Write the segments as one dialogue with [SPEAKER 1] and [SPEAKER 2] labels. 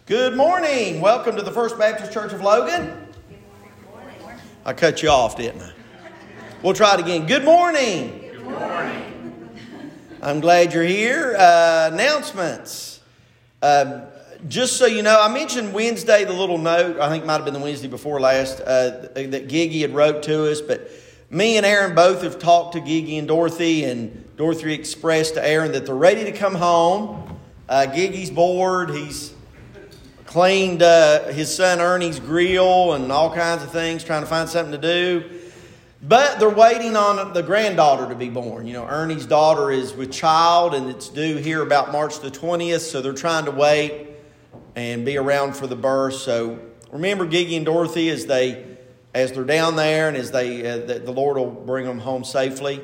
[SPEAKER 1] Good morning. Welcome to the First Baptist Church of Logan. I cut you off, didn't I? We'll try it again. Good morning.
[SPEAKER 2] Good morning.
[SPEAKER 1] I'm glad you're here. Announcements. Just so you know, I mentioned Wednesday the little note. I think it might have been the Wednesday before last that Gigi had wrote to us. But me and Aaron both have talked to Gigi and Dorothy expressed to Aaron that they're ready to come home. Gigi's bored. He's cleaned his son Ernie's grill and all kinds of things, trying to find something to do. But they're waiting on the granddaughter to be born. You know, Ernie's daughter is with child, and it's due here about March the 20th. So they're trying to wait and be around for the birth. So remember Gigi and Dorothy as they're down there, and as the Lord will bring them home safely.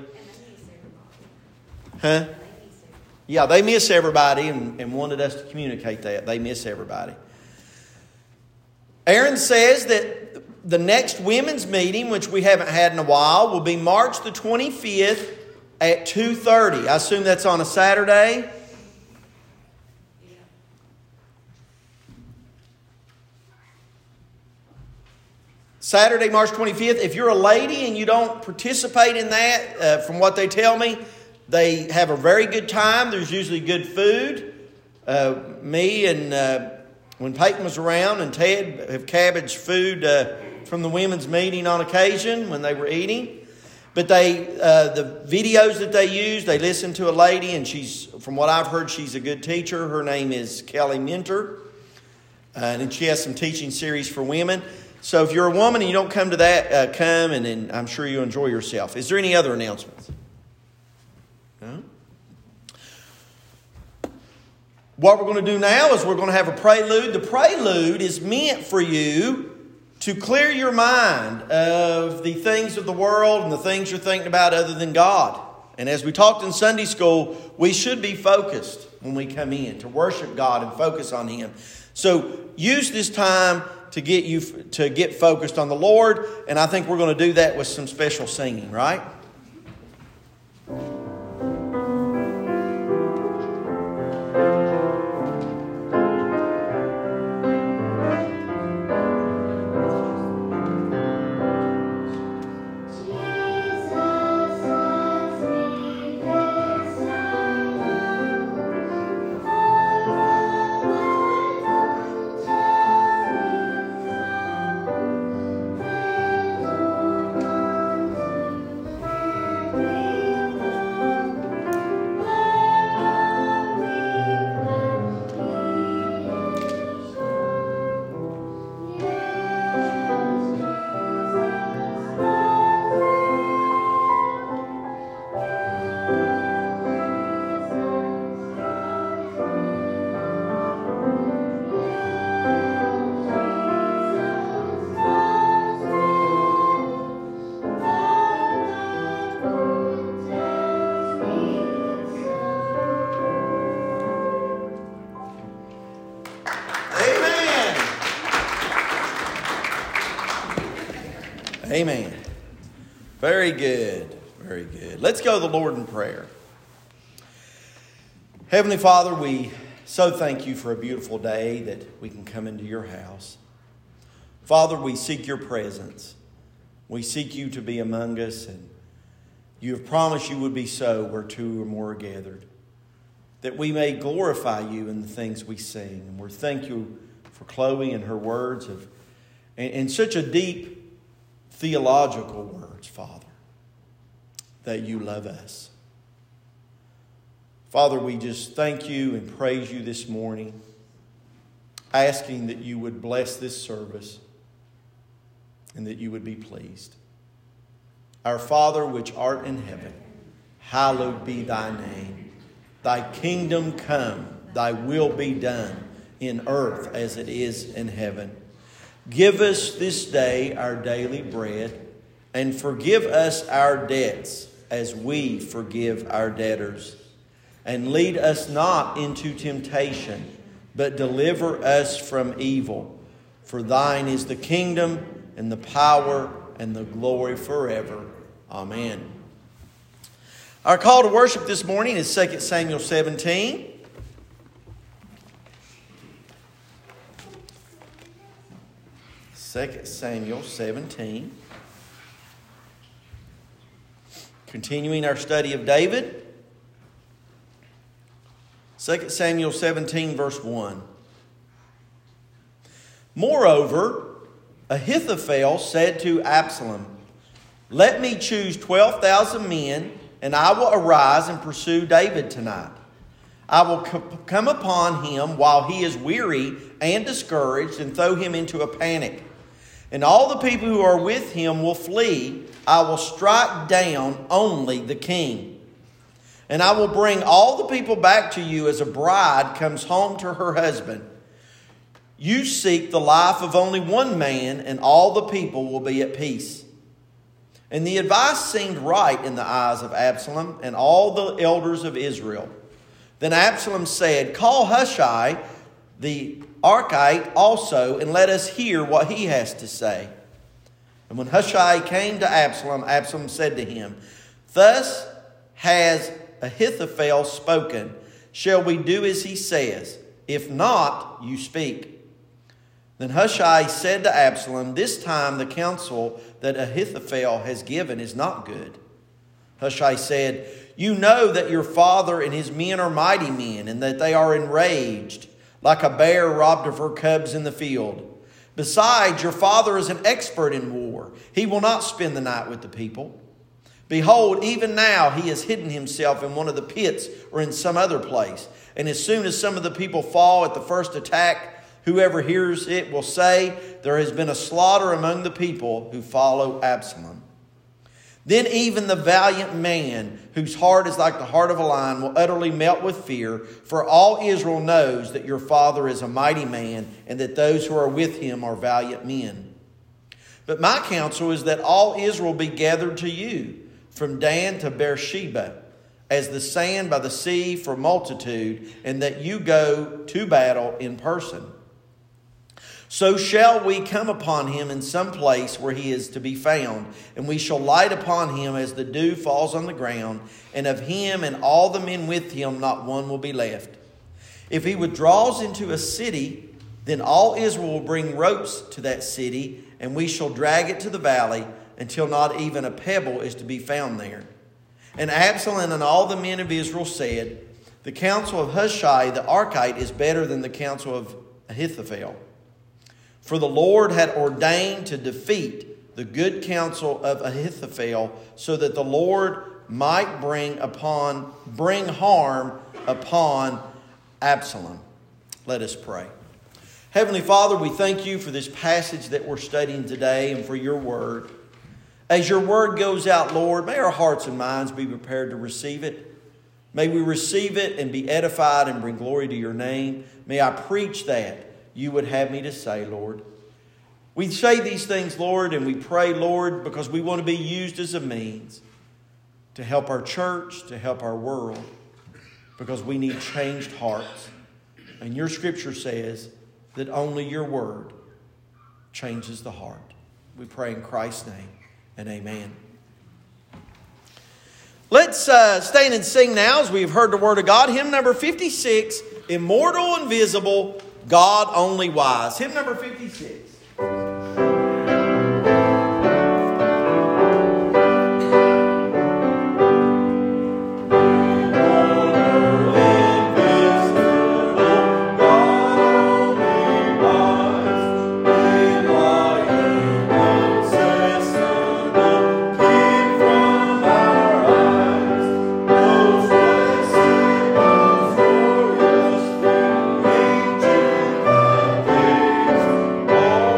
[SPEAKER 1] Huh? Yeah, they miss everybody and wanted us to communicate that. They miss everybody. Aaron says that the next women's meeting, which we haven't had in a while, will be March the 25th at 2:30. I assume that's on a Saturday. Saturday, March 25th. If you're a lady and you don't participate in that, from what they tell me, they have a very good time. There's usually good food. Me and when Peyton was around and Ted have cabbaged food from the women's meeting on occasion when they were eating. But the videos that they use, they listen to a lady, and from what I've heard, she's a good teacher. Her name is Kelly Minter. And she has some teaching series for women. So if you're a woman and you don't come to that, come, and I'm sure you'll enjoy yourself. Is there any other announcements? No? What we're going to do now is we're going to have a prelude. The prelude is meant for you to clear your mind of the things of the world and the things you're thinking about other than God. And as we talked in Sunday school, we should be focused when we come in to worship God and focus on Him. So use this time to get focused on the Lord. And I think we're going to do that with some special singing, right? Amen. Very good. Very good. Let's go to the Lord in prayer. Heavenly Father, we so thank you for a beautiful day that we can come into your house. Father, we seek your presence. We seek you to be among us, and you have promised you would be so where two or more are gathered, that we may glorify you in the things we sing. And we thank you for Chloe and her words and such a deep theological words, Father, that you love us. Father, we just thank you and praise you this morning, asking that you would bless this service and that you would be pleased. Our Father, which art in heaven, hallowed be thy name. Thy kingdom come, thy will be done in earth as it is in heaven. Give us this day our daily bread, and forgive us our debts as we forgive our debtors. And lead us not into temptation, but deliver us from evil. For thine is the kingdom and the power and the glory forever. Amen. Our call to worship this morning is 2 Samuel 17. 2 Samuel 17. Continuing our study of David. 2 Samuel 17, verse 1. Moreover, Ahithophel said to Absalom, "Let me choose 12,000 men, and I will arise and pursue David tonight. I will come upon him while he is weary and discouraged, and throw him into a panic. And all the people who are with him will flee. I will strike down only the king. And I will bring all the people back to you as a bride comes home to her husband. You seek the life of only one man, and all the people will be at peace." And the advice seemed right in the eyes of Absalom and all the elders of Israel. Then Absalom said, "Call Hushai the Archite also, and let us hear what he has to say." And when Hushai came to Absalom, Absalom said to him, "Thus has Ahithophel spoken. Shall we do as he says? If not, you speak." Then Hushai said to Absalom, "This time the counsel that Ahithophel has given is not good." Hushai said, "You know that your father and his men are mighty men, and that they are enraged, like a bear robbed of her cubs in the field. Besides, your father is an expert in war. He will not spend the night with the people. Behold, even now he has hidden himself in one of the pits or in some other place. And as soon as some of the people fall at the first attack, whoever hears it will say, 'There has been a slaughter among the people who follow Absalom.' Then even the valiant man, whose heart is like the heart of a lion, will utterly melt with fear, for all Israel knows that your father is a mighty man, and that those who are with him are valiant men. But my counsel is that all Israel be gathered to you, from Dan to Beersheba, as the sand by the sea for multitude, and that you go to battle in person. So shall we come upon him in some place where he is to be found, and we shall light upon him as the dew falls on the ground, and of him and all the men with him not one will be left. If he withdraws into a city, then all Israel will bring ropes to that city, and we shall drag it to the valley until not even a pebble is to be found there." And Absalom and all the men of Israel said, "The counsel of Hushai the Archite is better than the counsel of Ahithophel. For the Lord had ordained to defeat the good counsel of Ahithophel, so that the Lord might bring harm upon Absalom." Let us pray. Heavenly Father, we thank you for this passage that we're studying today and for your word. As your word goes out, Lord, may our hearts and minds be prepared to receive it. May we receive it and be edified and bring glory to your name. May I preach that you would have me to say, Lord. We say these things, Lord, and we pray, Lord, because we want to be used as a means to help our church, to help our world, because we need changed hearts. And your scripture says that only your word changes the heart. We pray in Christ's name, and amen. Let's stand and sing now as we've heard the word of God. Hymn number 56, Immortal, Invisible, God Only Wise. Hymn number 56.
[SPEAKER 2] Oh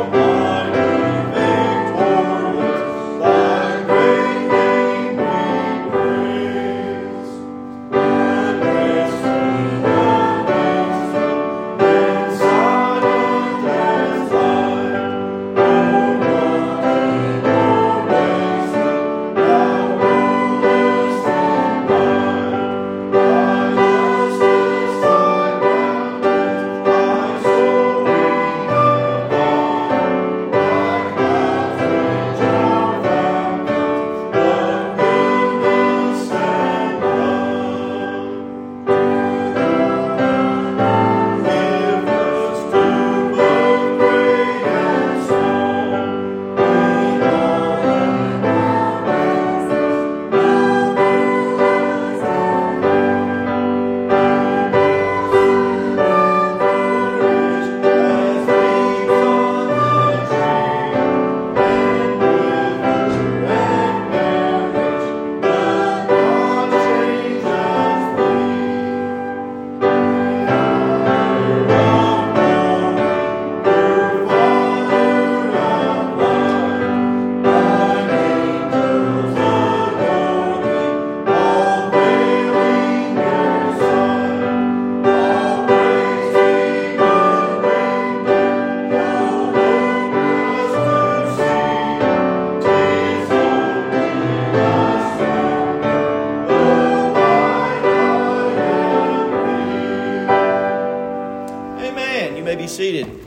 [SPEAKER 1] seated.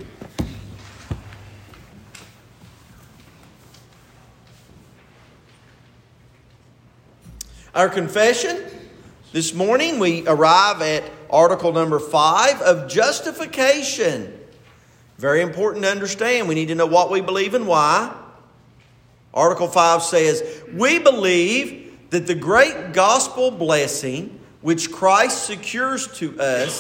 [SPEAKER 1] Our confession, this morning we arrive at article number 5 of justification. Very important to understand. We need to know what we believe and why. Article 5 says, we believe that the great gospel blessing which Christ secures to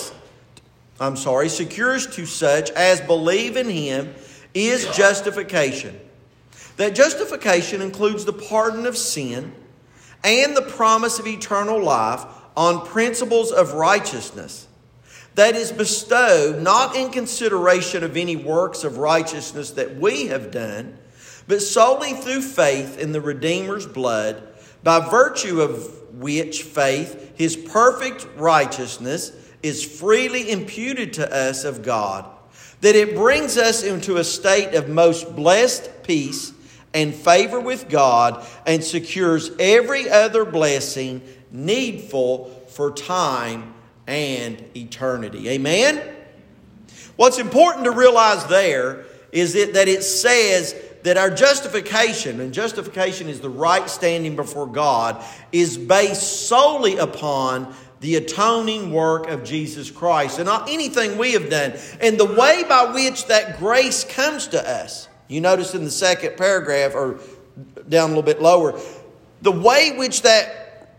[SPEAKER 1] such as believe in Him is justification. That justification includes the pardon of sin and the promise of eternal life on principles of righteousness that is bestowed not in consideration of any works of righteousness that we have done, but solely through faith in the Redeemer's blood, by virtue of which faith His perfect righteousness is freely imputed to us of God, that it brings us into a state of most blessed peace and favor with God, and secures every other blessing needful for time and eternity. Amen? What's important to realize there is that it says that our justification, and justification is the right standing before God, is based solely upon the atoning work of Jesus Christ and not anything we have done. And the way by which that grace comes to us, you notice in the second paragraph, or down a little bit lower, the way which that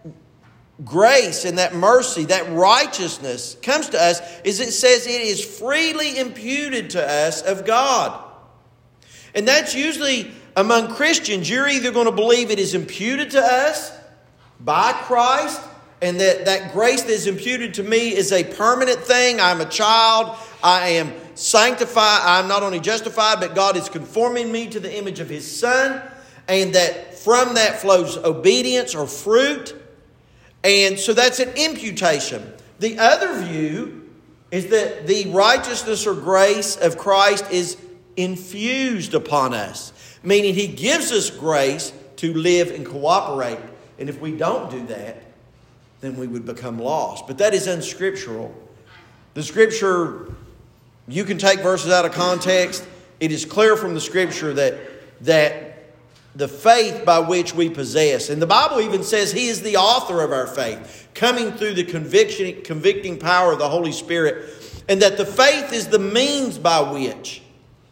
[SPEAKER 1] grace and that mercy, that righteousness comes to us is it says it is freely imputed to us of God. And that's usually among Christians. You're either going to believe it is imputed to us by Christ, and that grace that is imputed to me is a permanent thing. I'm a child. I am sanctified. I'm not only justified, but God is conforming me to the image of His Son. And that from that flows obedience or fruit. And so that's an imputation. The other view is that the righteousness or grace of Christ is infused upon us. Meaning He gives us grace to live and cooperate. And if we don't do that, then we would become lost. But that is unscriptural. The Scripture, you can take verses out of context. It is clear from the Scripture that the faith by which we possess, and the Bible even says He is the author of our faith, coming through the convicting power of the Holy Spirit, and that the faith is the means by which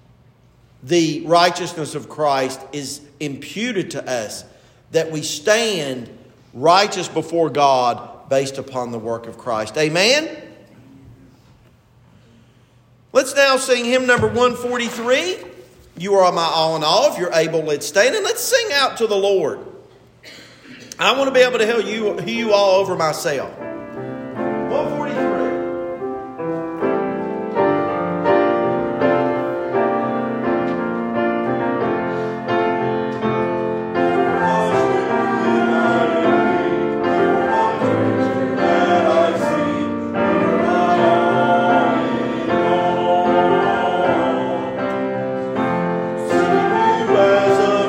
[SPEAKER 1] the righteousness of Christ is imputed to us, that we stand righteous before God based upon the work of Christ. Amen? Let's now sing hymn number 143. You are my all in all. If you're able, let's stand and let's sing out to the Lord. I want to be able to hear you all over myself. 143.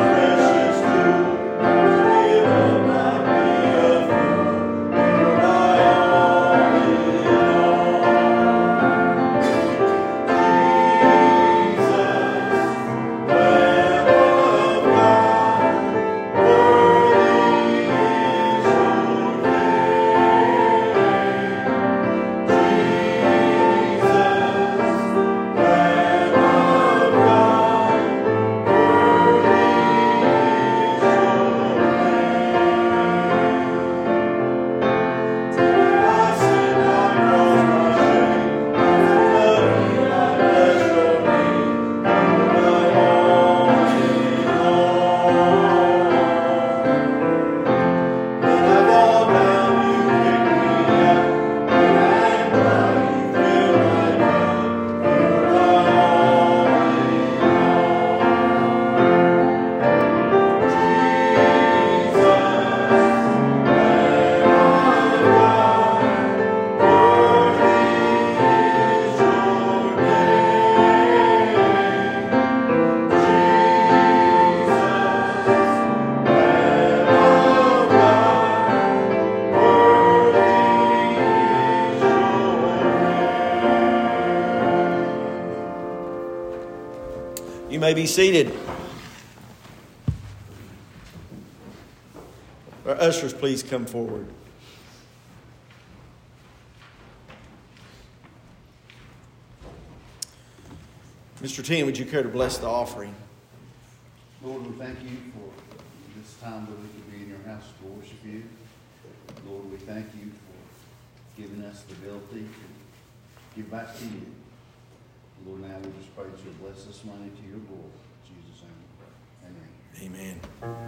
[SPEAKER 2] Bye.
[SPEAKER 1] You may be seated. Our ushers, please come forward. Mr. Tim, would you care to bless the offering?
[SPEAKER 2] Lord, we thank you for this time that we could be in your house to worship you. Lord, we thank you for giving us the ability to give back to you. Lord, now we just pray that you'll bless this money to your glory. In Jesus' name, amen.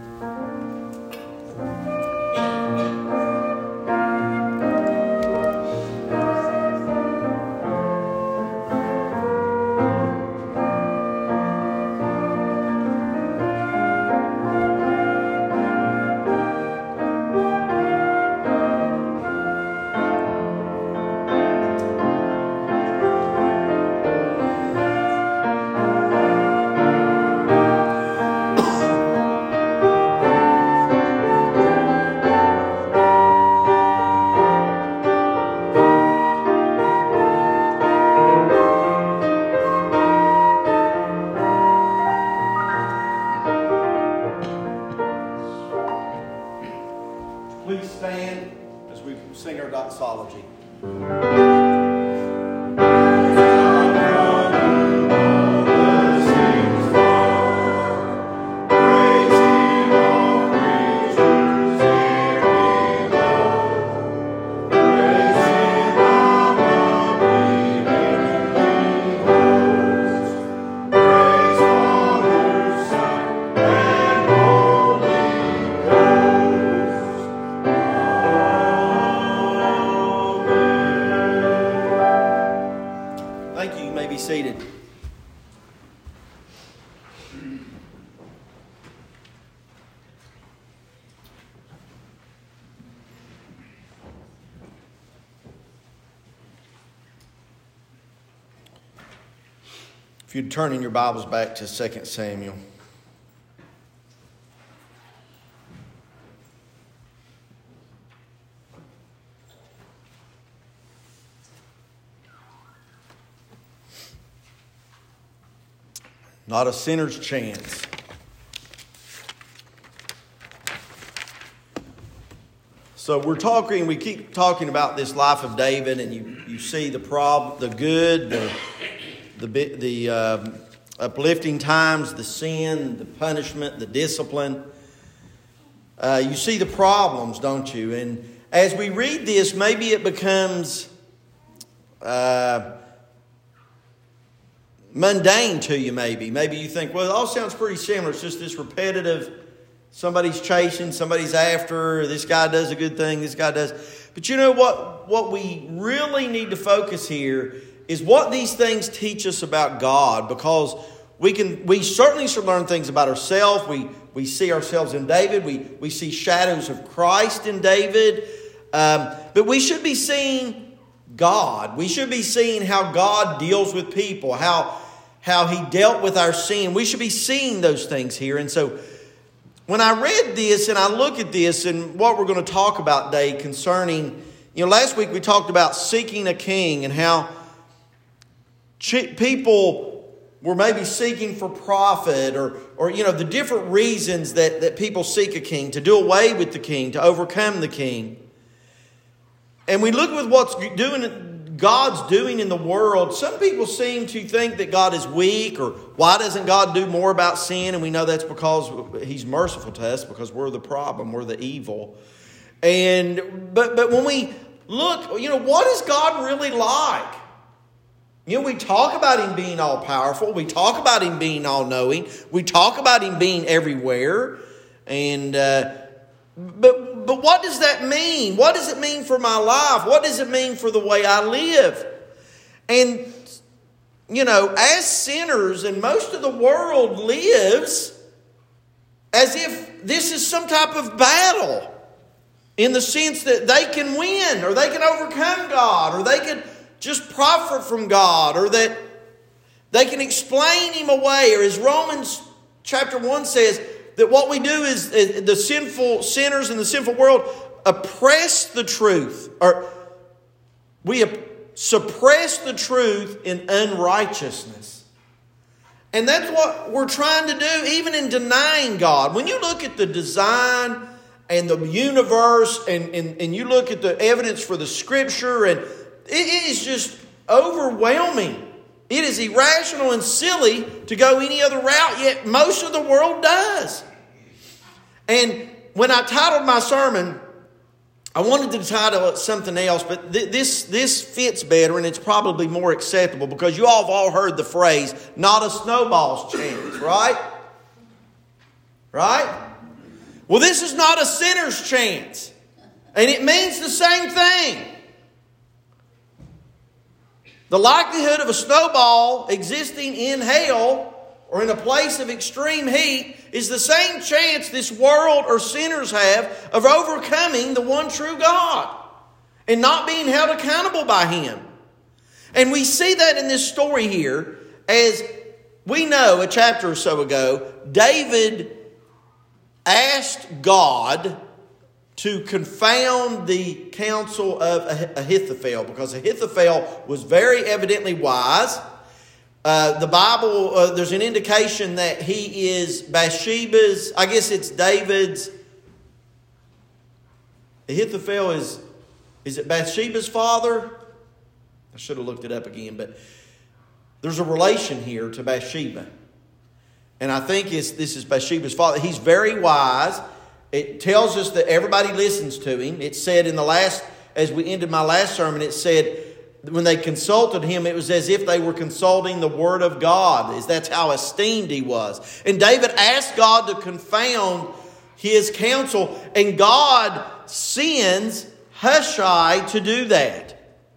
[SPEAKER 1] Please stand as we sing our doxology. Seated. If you'd turn in your Bibles back to 2 Samuel. Not a sinner's chance. So we keep talking about this life of David, and you see the problem, the good, the uplifting times, the sin, the punishment, the discipline. You see the problems, don't you? And as we read this, maybe it becomes mundane to you, maybe. Maybe you think, well, it all sounds pretty similar. It's just this repetitive, somebody's chasing, somebody's after, this guy does a good thing, this guy does. But you know what we really need to focus here is what these things teach us about God, because we certainly should learn things about ourselves. We see ourselves in David. We see shadows of Christ in David. But we should be seeing God. We should be seeing how God deals with people, how He dealt with our sin. We should be seeing those things here. And so when I read this and I look at this and what we're going to talk about today concerning, last week we talked about seeking a king and how people were maybe seeking for profit or the different reasons that people seek a king, to do away with the king, to overcome the king. And we look at what God's doing in the world. Some people seem to think that God is weak, or why doesn't God do more about sin? And we know that's because He's merciful to us, because we're the problem, we're the evil. But when we look, what is God really like? We talk about Him being all powerful. We talk about Him being all knowing. We talk about Him being everywhere. But what does that mean? What does it mean for my life? What does it mean for the way I live? And, as sinners, and most of the world lives as if this is some type of battle, in the sense that they can win, or they can overcome God, or they can just profit from God, or that they can explain Him away. Or as Romans chapter 1 says, that what we do is the sinful sinners in the sinful world oppress the truth, or we suppress the truth in unrighteousness. And that's what we're trying to do, even in denying God. When you look at the design and the universe, and you look at the evidence for the Scripture, and it is just overwhelming. It is irrational and silly to go any other route, yet most of the world does. And when I titled my sermon, I wanted to title it something else, but this fits better, and it's probably more acceptable because you all have all heard the phrase, not a snowball's chance, right? Right? Well, this is not a sinner's chance. And it means the same thing. The likelihood of a snowball existing in hell or in a place of extreme heat is the same chance this world or sinners have of overcoming the one true God and not being held accountable by Him. And we see that in this story here. As we know, a chapter or so ago, David asked God to confound the counsel of Ahithophel, because Ahithophel was very evidently wise. The Bible, there's an indication that he is Bathsheba's, I guess it's David's. Ahithophel is it Bathsheba's father? I should have looked it up again, but there's a relation here to Bathsheba. And I think this is Bathsheba's father. He's very wise. It tells us that everybody listens to him. It said as we ended my last sermon, it said when they consulted him, it was as if they were consulting the Word of God. That's how esteemed he was. And David asked God to confound his counsel, and God sends Hushai to do that.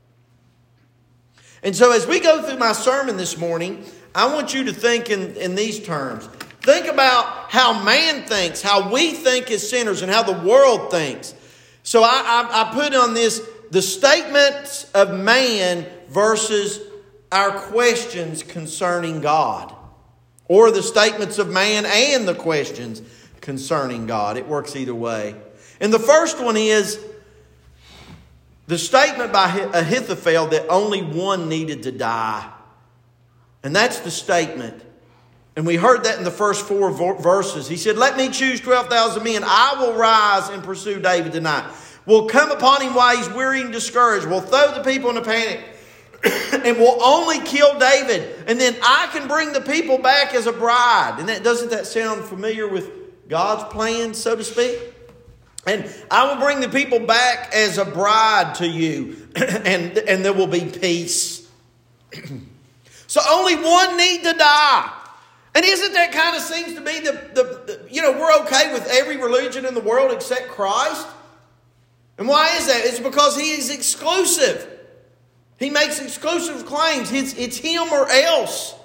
[SPEAKER 1] And so as we go through my sermon this morning, I want you to think in these terms. Think about how man thinks, how we think as sinners, and how the world thinks. So I put on this the statements of man versus our questions concerning God. Or the statements of man and the questions concerning God. It works either way. And the first one is the statement by Ahithophel that only one needed to die. And that's the statement. And we heard that in the first 4 verses. He said, "Let me choose 12,000 men. I will rise and pursue David tonight. We'll come upon him while he's weary and discouraged. We'll throw the people into panic. And we'll only kill David. And then I can bring the people back as a bride." And doesn't that sound familiar with God's plan, so to speak? "And I will bring the people back as a bride to you. And there will be peace." So only one need to die. And isn't that kind of seems to be we're okay with every religion in the world except Christ? And why is that? It's because He is exclusive. He makes exclusive claims. It's Him or else.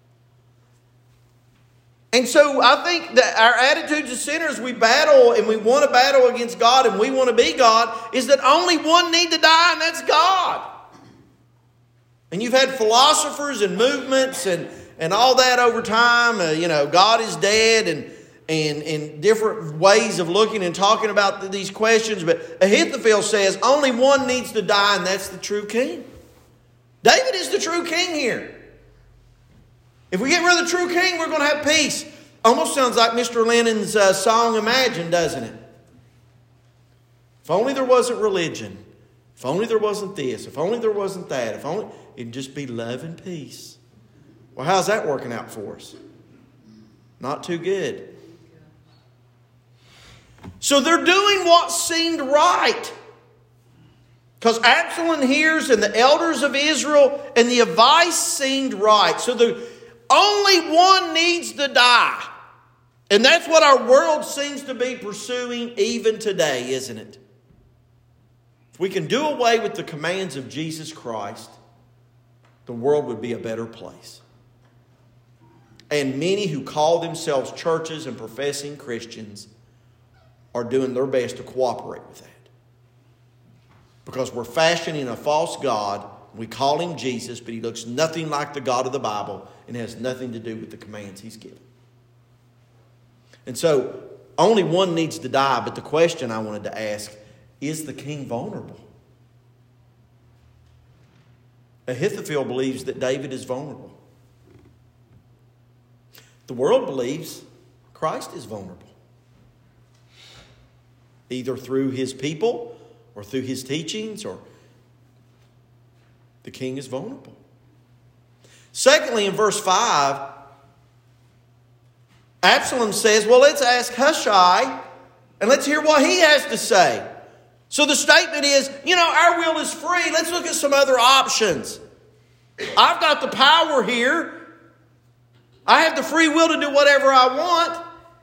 [SPEAKER 1] And so I think that our attitudes as sinners, we battle and we want to battle against God and we want to be God, is that only one need to die, and that's God. And you've had philosophers and movements and all that over time. God is dead and different ways of looking and talking about these questions. But Ahithophel says only one needs to die, and that's the true king. David is the true king here. If we get rid of the true king, we're going to have peace. Almost sounds like Mr. Lennon's song Imagine, doesn't it? If only there wasn't religion. If only there wasn't this. If only there wasn't that. If only it'd just be love and peace. Well, how's that working out for us? Not too good. So they're doing what seemed right. Because Absalom hears, and the elders of Israel, and the advice seemed right. So the only one needs to die. And that's what our world seems to be pursuing even today, isn't it? If we can do away with the commands of Jesus Christ, the world would be a better place. And many who call themselves churches and professing Christians are doing their best to cooperate with that. Because we're fashioning a false God. We call Him Jesus, but He looks nothing like the God of the Bible and has nothing to do with the commands He's given. And so, only one needs to die, but the question I wanted to ask, is the king vulnerable? Ahithophel believes that David is vulnerable. The world believes Christ is vulnerable, either through his people or through his teachings, or the king is vulnerable. Secondly, in verse 5, Absalom says, well, let's ask Hushai and let's hear what he has to say. So the statement is, our will is free. Let's look at some other options. I've got the power here. I have the free will to do whatever I want.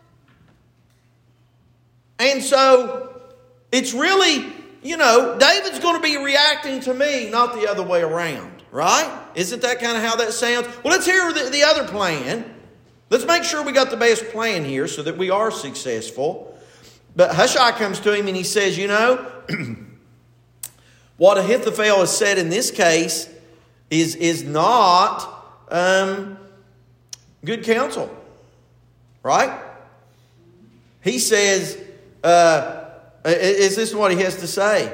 [SPEAKER 1] And so it's really, David's going to be reacting to me, not the other way around, right? Isn't that kind of how that sounds? Well, let's hear the other plan. Let's make sure we got the best plan here so that we are successful. But Hushai comes to him and he says, what Ahithophel has said in this case is not good counsel, right? He says, is this what he has to say?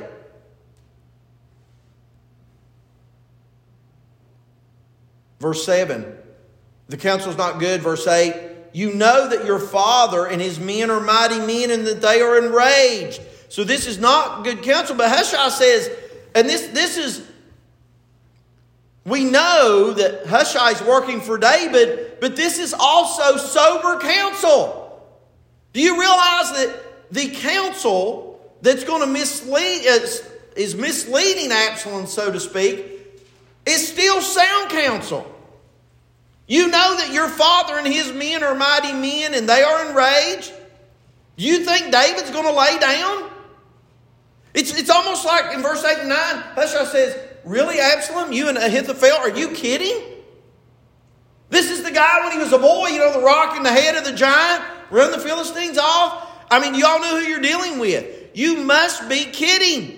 [SPEAKER 1] Verse 7, the counsel is not good. Verse 8, you know that your father and his men are mighty men and that they are enraged. So this is not good counsel. But Hushai says, and this is, we know that Hushai is working for David, but this is also sober counsel. Do you realize that the counsel that's going to mislead is misleading Absalom, so to speak, is still sound counsel? You know that your father and his men are mighty men and they are enraged. Do you think David's going to lay down? It's almost like in verse 8 and 9, Hushai says, really, Absalom, you and Ahithophel, are you kidding? This is the guy when he was a boy, the rock in the head of the giant, run the Philistines off. I mean, you all know who you're dealing with. You must be kidding.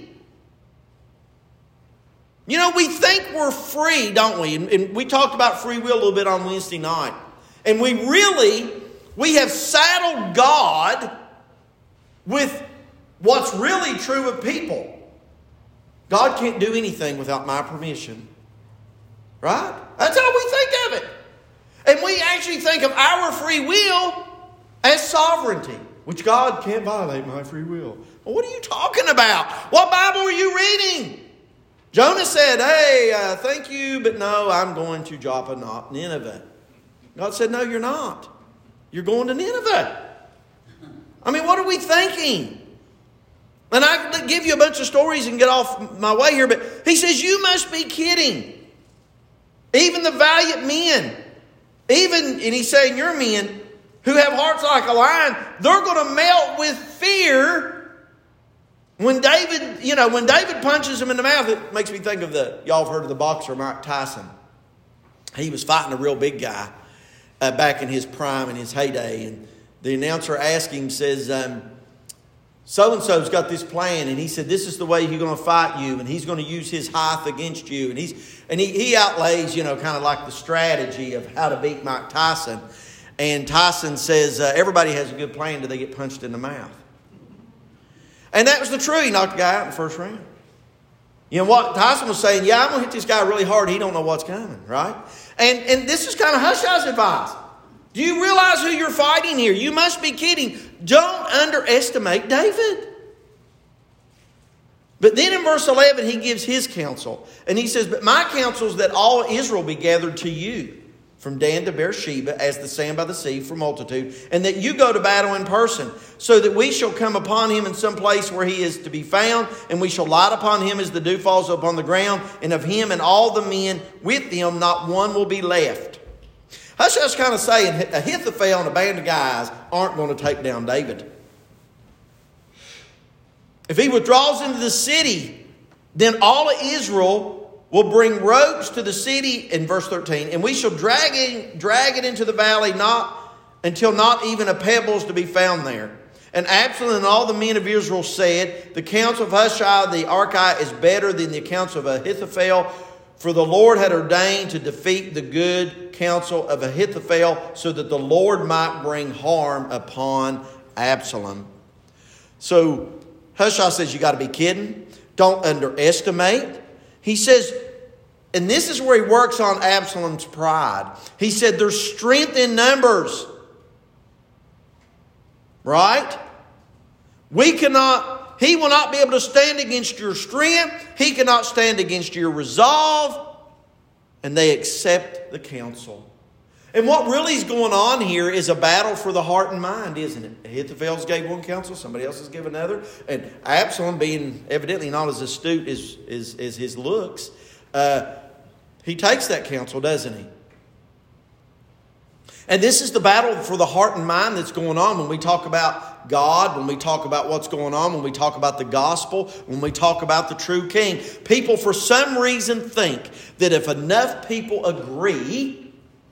[SPEAKER 1] We think we're free, don't we? And we talked about free will a little bit on Wednesday night. And we have saddled God with what's really true of people. God can't do anything without my permission. Right? That's how we think of it. And we actually think of our free will as sovereignty, which God can't violate my free will. Well, what are you talking about? What Bible are you reading? Jonah said, hey, thank you, but no, I'm going to Joppa, not Nineveh. God said, no, you're not. You're going to Nineveh. I mean, what are we thinking? And I could give you a bunch of stories and get off my way here, but he says, you must be kidding. Even the valiant men, and he's saying your men who have hearts like a lion, they're going to melt with fear. When David punches him in the mouth, it makes me think of y'all have heard of the boxer Mike Tyson. He was fighting a real big guy back in his prime, in his heyday. And the announcer asked him, says, so-and-so's got this plan. And he said, this is the way he's going to fight you. And he's going to use his height against you. And he outlays, kind of like the strategy of how to beat Mike Tyson. And Tyson says, everybody has a good plan till they get punched in the mouth. And that was the truth. He knocked the guy out in the first round. What Tyson was saying, I'm going to hit this guy really hard. He don't know what's coming, right? And this is kind of Hushai's advice. Do you realize who you're fighting here? You must be kidding. Don't underestimate David. But then in verse 11, he gives his counsel. And he says, but my counsel is that all Israel be gathered to you, from Dan to Beersheba, as the sand by the sea for multitude, and that you go to battle in person, so that we shall come upon him in some place where he is to be found, and we shall light upon him as the dew falls upon the ground, and of him and all the men with him not one will be left. Hushai's kind of saying Ahithophel and a band of guys aren't going to take down David. If he withdraws into the city, then all of Israel will bring ropes to the city, in verse 13, and we shall drag it into the valley, until not even a pebble is to be found there. And Absalom and all the men of Israel said, the counsel of Hushai the Archite is better than the counsel of Ahithophel, for the Lord had ordained to defeat the good counsel of Ahithophel, so that the Lord might bring harm upon Absalom. So Hushai says, you got to be kidding. Don't underestimate. He says, And this is where he works on Absalom's pride. He said there's strength in numbers. Right? He will not be able to stand against your strength. He cannot stand against your resolve. And they accept the counsel. And what really is going on here is a battle for the heart and mind, isn't it? Ahithophel gave one counsel, somebody else has given another. And Absalom, being evidently not as astute as his looks, he takes that counsel, doesn't he? And this is the battle for the heart and mind that's going on when we talk about God, when we talk about what's going on, when we talk about the gospel, when we talk about the true king. People, for some reason, think that if enough people agree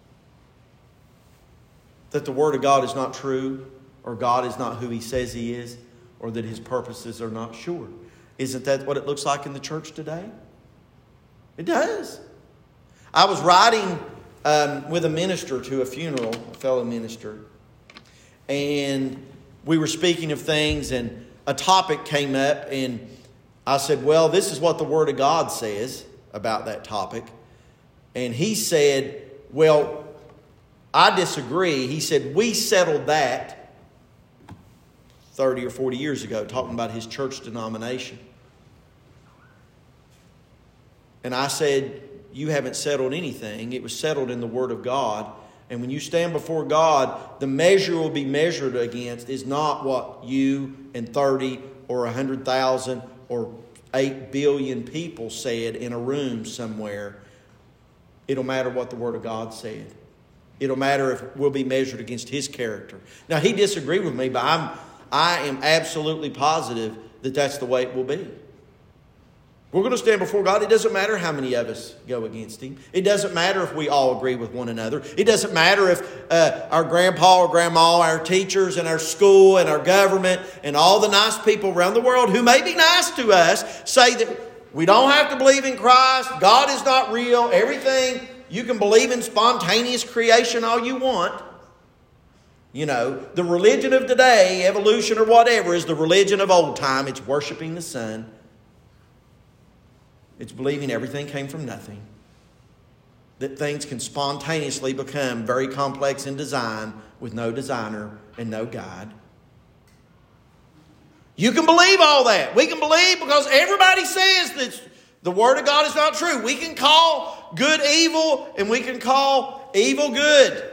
[SPEAKER 1] that the Word of God is not true, or God is not who He says He is, or that His purposes are not sure. Isn't that what it looks like in the church today? It does. I was riding with a minister to a funeral, a fellow minister, and we were speaking of things, and a topic came up, and I said, well, this is what the Word of God says about that topic. And he said, well, I disagree. He said, we settled that 30 or 40 years ago, talking about his church denomination. And I said, you haven't settled anything. It was settled in the Word of God. And when you stand before God, the measure will be measured against is not what you and 30 or 100,000 or 8 billion people said in a room somewhere. It'll matter what the Word of God said. It'll matter if we'll be measured against His character. Now, he disagreed with me, but I am absolutely positive that that's the way it will be. We're going to stand before God. It doesn't matter how many of us go against Him. It doesn't matter if we all agree with one another. It doesn't matter if our grandpa or grandma, our teachers and our school and our government and all the nice people around the world who may be nice to us say that we don't have to believe in Christ. God is not real. Everything, you can believe in spontaneous creation all you want. You know, the religion of today, evolution or whatever, is the religion of old time. It's worshiping the sun. It's believing everything came from nothing. That things can spontaneously become very complex in design with no designer and no guide. You can believe all that. We can believe because everybody says that the Word of God is not true. We can call good evil and we can call evil good.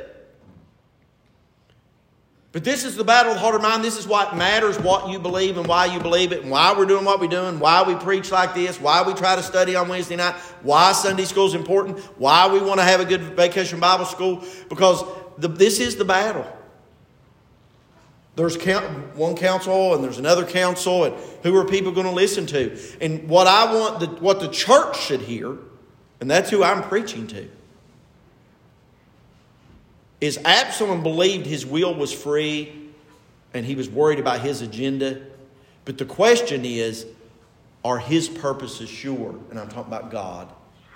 [SPEAKER 1] But this is the battle of the heart and mind. This is what matters, what you believe and why you believe it, and why we're doing what we're doing, why we preach like this, why we try to study on Wednesday night, why Sunday school is important, why we want to have a good vacation Bible school, because this is the battle. There's one council and there's another council, and who are people going to listen to? And what I want, what the church should hear, and that's who I'm preaching to, is Absalom believed his will was free and he was worried about his agenda. But the question is, are his purposes sure? And I'm talking about God.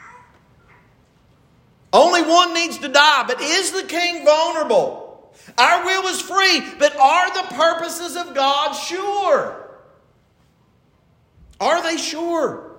[SPEAKER 1] Only one needs to die, but is the king vulnerable? Our will is free, but are the purposes of God sure? Are they sure?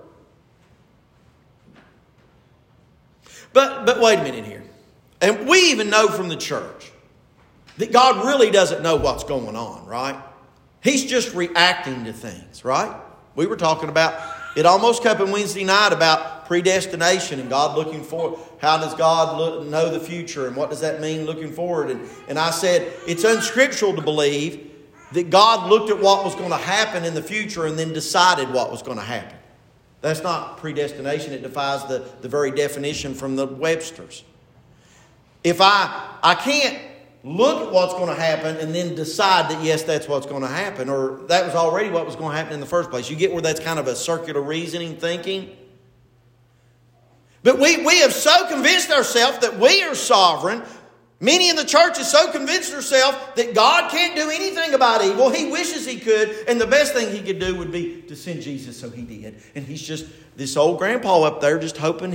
[SPEAKER 1] But wait a minute here. And we even know from the church that God really doesn't know what's going on, right? He's just reacting to things, right? We were talking about, it almost came up on Wednesday night about predestination and God looking forward. How does God know the future and what does that mean looking forward? And I said, it's unscriptural to believe that God looked at what was going to happen in the future and then decided what was going to happen. That's not predestination. It defies the very definition from the Webster's. If I can't look at what's going to happen and then decide that, yes, that's what's going to happen, or that was already what was going to happen in the first place. You get where that's kind of a circular reasoning thinking? But we have so convinced ourselves that we are sovereign. Many in the church have so convinced themselves that God can't do anything about evil. He wishes He could, and the best thing He could do would be to send Jesus, so He did. And He's just this old grandpa up there just hoping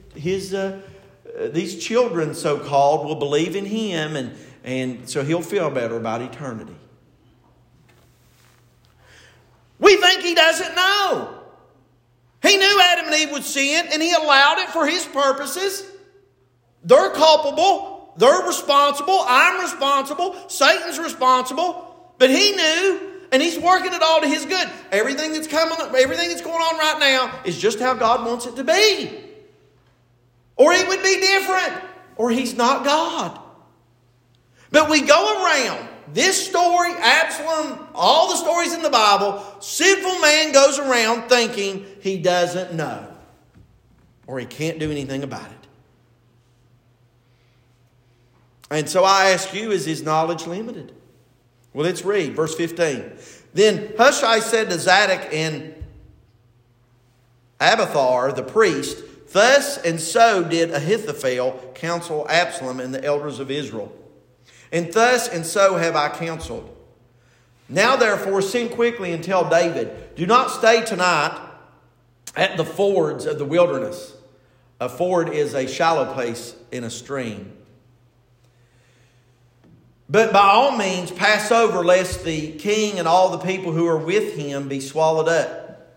[SPEAKER 1] these children, so-called, will believe in Him, and so He'll feel better about eternity. We think He doesn't know. He knew Adam and Eve would sin, and He allowed it for His purposes. They're culpable. They're responsible. I'm responsible. Satan's responsible. But He knew, and He's working it all to His good. Everything that's going on right now is just how God wants it to be. Or it would be different. Or He's not God. But we go around this story, Absalom, all the stories in the Bible, sinful man goes around thinking he doesn't know. Or he can't do anything about it. And so I ask you, is his knowledge limited? Well, let's read verse 15. Then Hushai said to Zadok and Abiathar the priest, thus and so did Ahithophel counsel Absalom and the elders of Israel. And thus and so have I counseled. Now therefore send quickly and tell David, do not stay tonight at the fords of the wilderness. A ford is a shallow place in a stream. But by all means pass over, lest the king and all the people who are with him be swallowed up.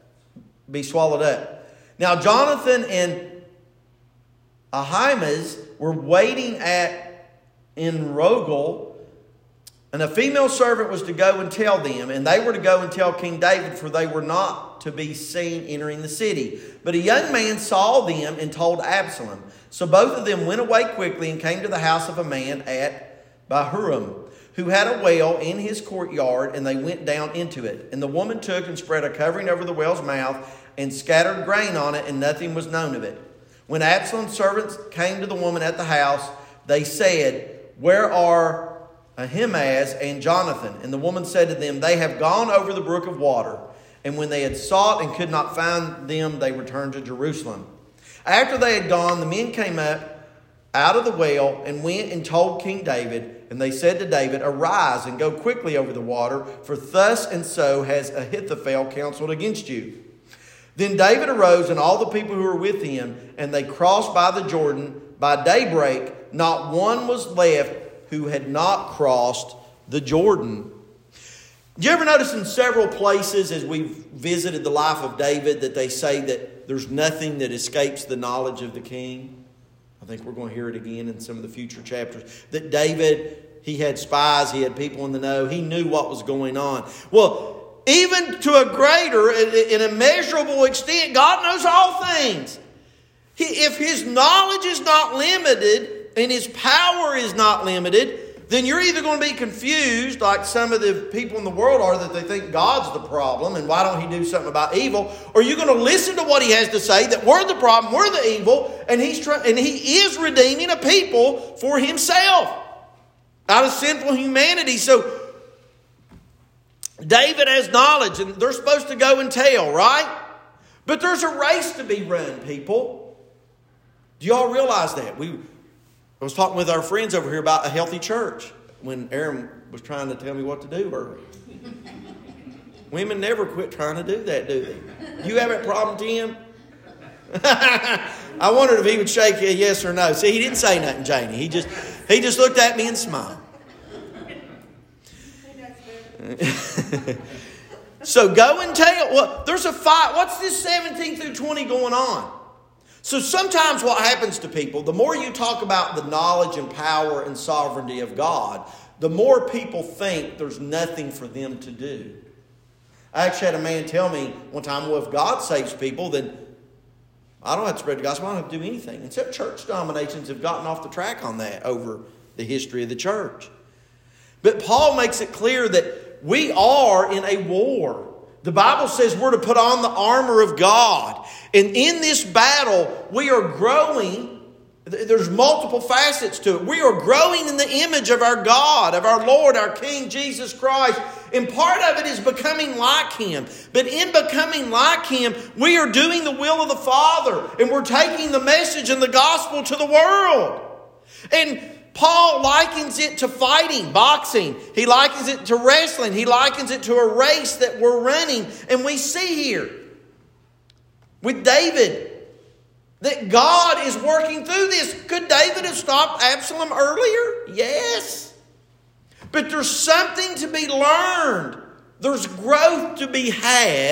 [SPEAKER 1] Now Jonathan and Ahimaaz were waiting in Rogel, and a female servant was to go and tell them, and they were to go and tell King David, for they were not to be seen entering the city. But a young man saw them and told Absalom. So both of them went away quickly and came to the house of a man at Bahurim, who had a well in his courtyard, and they went down into it. And the woman took and spread a covering over the well's mouth and scattered grain on it, and nothing was known of it. When Absalom's servants came to the woman at the house, they said, where are Ahimaaz and Jonathan? And the woman said to them, they have gone over the brook of water. And when they had sought and could not find them, they returned to Jerusalem. After they had gone, the men came up out of the well and went and told King David. And they said to David, arise and go quickly over the water, for thus and so has Ahithophel counseled against you. Then David arose and all the people who were with him, and they crossed by the Jordan. By daybreak, not one was left who had not crossed the Jordan. Do you ever notice in several places as we've visited the life of David that they say that there's nothing that escapes the knowledge of the king? I think we're going to hear it again in some of the future chapters. That David, he had spies, he had people in the know, he knew what was going on. Well, even to a greater, an immeasurable extent, God knows all things. If His knowledge is not limited and His power is not limited, then you're either going to be confused like some of the people in the world are, that they think God's the problem and why don't He do something about evil, or you're going to listen to what He has to say, that we're the problem, we're the evil, and He is redeeming a people for Himself out of sinful humanity. So David has knowledge, and they're supposed to go and tell, right? But there's a race to be run, people. Do y'all realize that? I was talking with our friends over here about a healthy church when Aaron was trying to tell me what to do earlier. Women never quit trying to do that, do they? You have that problem, Tim? I wondered if he would shake a yes or no. See, he didn't say nothing, Janie. He just looked at me and smiled. So go and tell. Well, there's a fight. What's this 17 through 20 going on? So sometimes what happens to people, the more you talk about the knowledge and power and sovereignty of God, the more people think there's nothing for them to do. I actually had a man tell me one time, well, if God saves people, then I don't have to spread the gospel. I don't have to do anything. Except church denominations have gotten off the track on that over the history of the church. But Paul makes it clear that we are in a war. The Bible says we're to put on the armor of God. And in this battle, we are growing. There's multiple facets to it. We are growing in the image of our God, of our Lord, our King, Jesus Christ. And part of it is becoming like Him. But in becoming like Him, we are doing the will of the Father. And we're taking the message and the gospel to the world. And Paul likens it to fighting, boxing. He likens it to wrestling. He likens it to a race that we're running. And we see here with David that God is working through this. Could David have stopped Absalom earlier? Yes. But there's something to be learned. There's growth to be had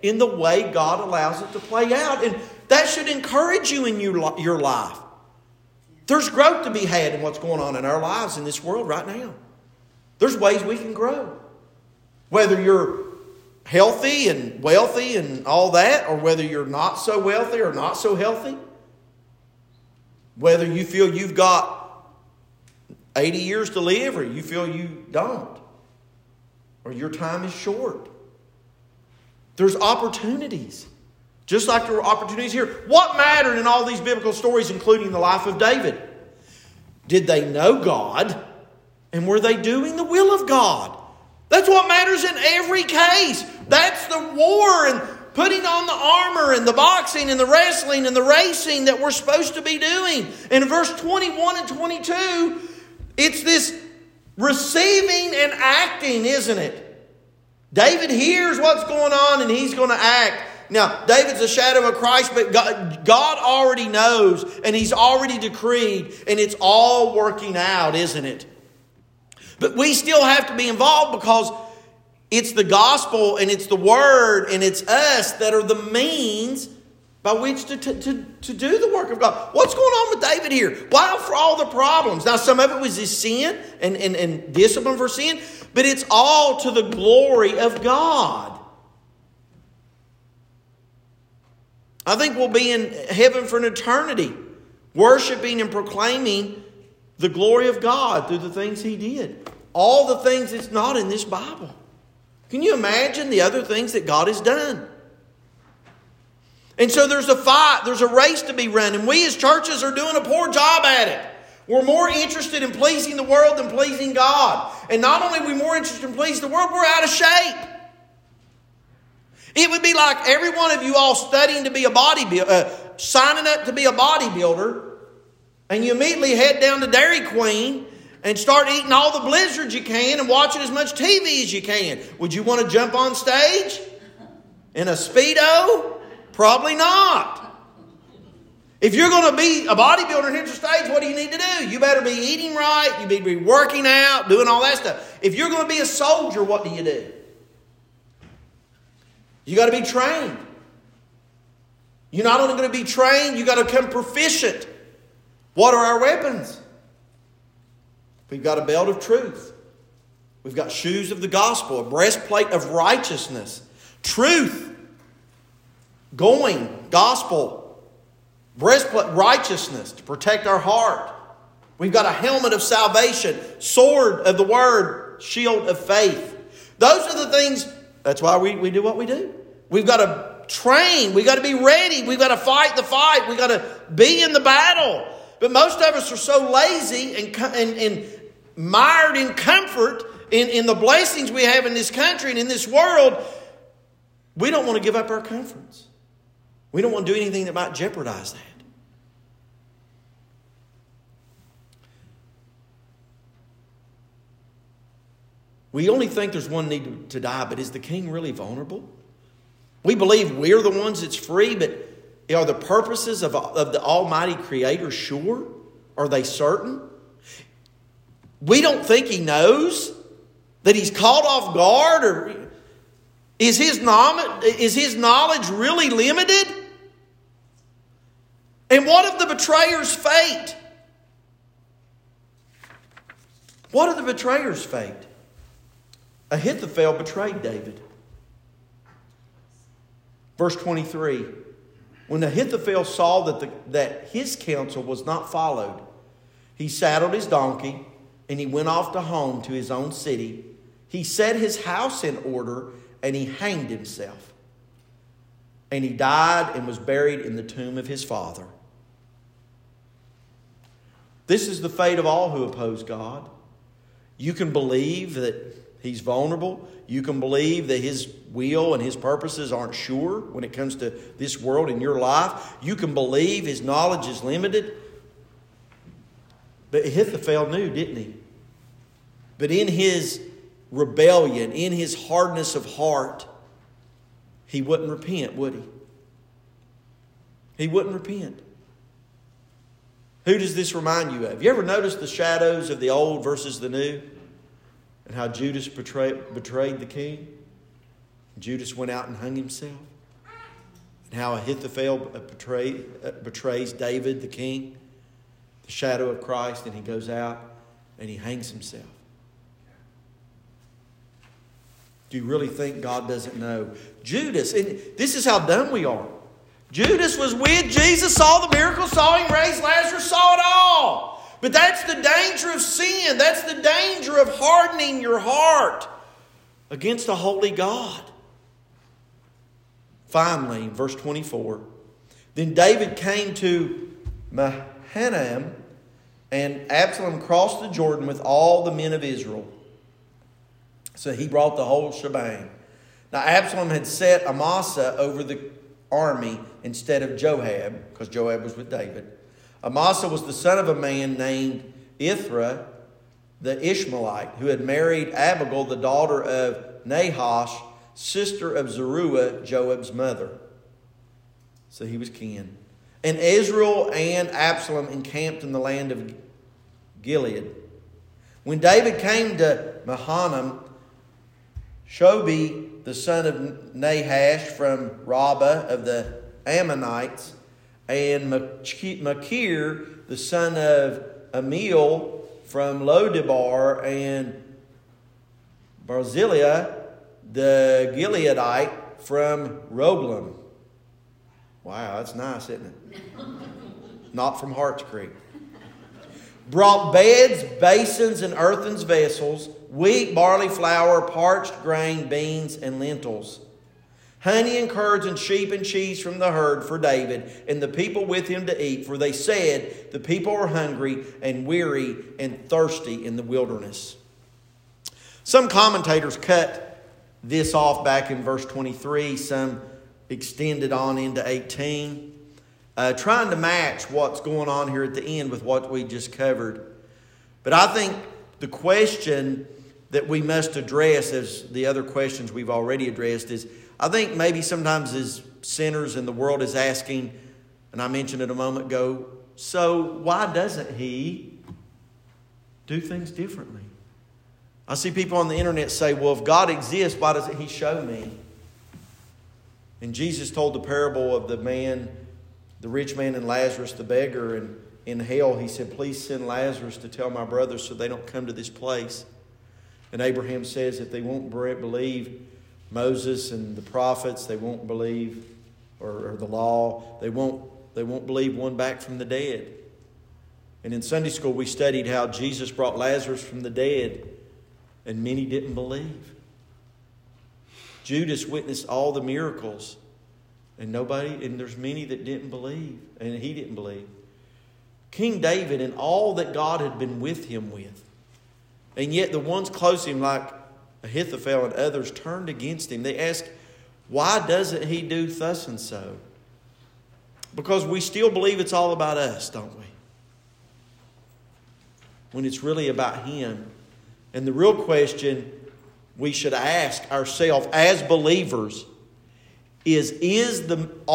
[SPEAKER 1] in the way God allows it to play out. And that should encourage you in your life. There's growth to be had in what's going on in our lives in this world right now. There's ways we can grow. Whether you're healthy and wealthy and all that, or whether you're not so wealthy or not so healthy. Whether you feel you've got 80 years to live or you feel you don't. Or your time is short. There's opportunities. Just like there were opportunities here. What mattered in all these biblical stories, including the life of David? Did they know God? And were they doing the will of God? That's what matters in every case. That's the war and putting on the armor and the boxing and the wrestling and the racing that we're supposed to be doing. And in verse 21 and 22, it's this receiving and acting, isn't it? David hears what's going on and he's going to act. Now, David's a shadow of Christ, but God already knows and He's already decreed, and it's all working out, isn't it? But we still have to be involved because it's the gospel and it's the word and it's us that are the means by which to do the work of God. What's going on with David here? Why for all the problems? Now, some of it was his sin and discipline for sin, but it's all to the glory of God. I think we'll be in heaven for an eternity, worshiping and proclaiming the glory of God through the things He did. All the things that's not in this Bible. Can you imagine the other things that God has done? And so there's a fight, there's a race to be run, and we as churches are doing a poor job at it. We're more interested in pleasing the world than pleasing God. And not only are we more interested in pleasing the world, we're out of shape. It would be like every one of you all studying to be a bodybuilder, signing up to be a bodybuilder, and you immediately head down to Dairy Queen and start eating all the blizzards you can and watching as much TV as you can. Would you want to jump on stage in a Speedo? Probably not. If you're going to be a bodybuilder and hit the stage, what do you need to do? You better be eating right. You better be working out, doing all that stuff. If you're going to be a soldier, what do? You got to be trained. You're not only going to be trained, you got to become proficient. What are our weapons? We've got a belt of truth. We've got shoes of the gospel, a breastplate of righteousness, truth, going, gospel, breastplate, righteousness to protect our heart. We've got a helmet of salvation, sword of the word, shield of faith. Those are the things. That's why we do what we do. We've got to train. We've got to be ready. We've got to fight the fight. We've got to be in the battle. But most of us are so lazy and mired in comfort in the blessings we have in this country and in this world. We don't want to give up our comforts. We don't want to do anything that might jeopardize that. We only think there's one need to die, but is the king really vulnerable? We believe we're the ones that's free, but are the purposes of the Almighty Creator sure? Are they certain? We don't think He knows that He's caught off guard, or is His knowledge really limited? And what of the betrayer's fate? What of the betrayer's fate? Ahithophel betrayed David. Verse 23. When Ahithophel saw that his counsel was not followed, he saddled his donkey and he went off to home to his own city. He set his house in order and he hanged himself. And he died and was buried in the tomb of his father. This is the fate of all who oppose God. You can believe that He's vulnerable. You can believe that His will and His purposes aren't sure when it comes to this world in your life. You can believe His knowledge is limited. But Ahithophel knew, didn't he? But in his rebellion, in his hardness of heart, he wouldn't repent, would he? He wouldn't repent. Who does this remind you of? You ever notice the shadows of the old versus the new? And how Judas betrayed the king? Judas went out and hung himself. and how Ahithophel betrays David, the king, the shadow of Christ, and he goes out and he hangs himself. Do you really think God doesn't know? Judas, and this is how dumb we are. Judas was with Jesus, saw the miracle, saw him raise Lazarus, saw it all. But that's the danger of sin. That's the danger of hardening your heart against a holy God. Finally, verse 24. Then David came to Mahanaim, and Absalom crossed the Jordan with all the men of Israel. So he brought the whole shebang. Now Absalom had set Amasa over the army instead of Joab, because Joab was with David. Amasa was the son of a man named Ithra, the Ishmaelite, who had married Abigail, the daughter of Nahash, sister of Zeruiah, Joab's mother. So he was kin. And Israel and Absalom encamped in the land of Gilead. When David came to Mahanaim, Shobi, the son of Nahash from Rabbah of the Ammonites, and Machir, the son of Amiel from Lodebar, and Barzillai, the Gileadite from Rogelim. Wow, that's nice, isn't it? Not from Harts Creek. Brought beds, basins, and earthen vessels, wheat, barley, flour, parched grain, beans, and lentils, honey and curds and sheep and cheese from the herd for David and the people with him to eat. For they said, the people are hungry and weary and thirsty in the wilderness. Some commentators cut this off back in verse 23. Some extended on into 18. Trying to match what's going on here at the end with what we just covered. But I think the question that we must address, as the other questions we've already addressed, is I think maybe sometimes as sinners and the world is asking, and I mentioned it a moment ago, so why doesn't he do things differently? I see people on the internet say, well, if God exists, why doesn't he show me? And Jesus told the parable of the rich man and Lazarus the beggar, and in hell he said, please send Lazarus to tell my brothers so they don't come to this place. And Abraham says if they won't believe Moses and the prophets, they won't believe or the law, they won't believe one back from the dead. And in Sunday school we studied how Jesus brought Lazarus from the dead and many didn't believe. Judas witnessed all the miracles and there's many that didn't believe, and he didn't believe. King David and all that God had been with him with, and yet the ones close to him like Ahithophel and others turned against him. They asked, why doesn't he do thus and so? Because we still believe it's all about us, don't we? When it's really about him. And the real question we should ask ourselves as believers is his